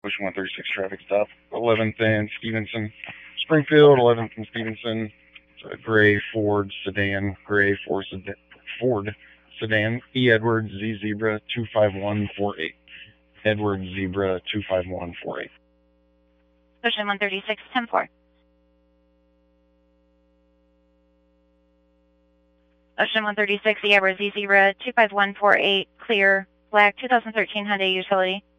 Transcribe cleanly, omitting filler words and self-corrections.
Ocean 136 traffic stop. 11th and Stevenson. Springfield, 11th and Stevenson. It's a gray Ford sedan. Ford sedan. E. Edwards, Z Zebra 25148. Edwards Zebra 25148. Ocean 136, 10-4. Ocean 136, E. Edwards, Z Zebra 25148, clear. Black 2013 Hyundai Utility.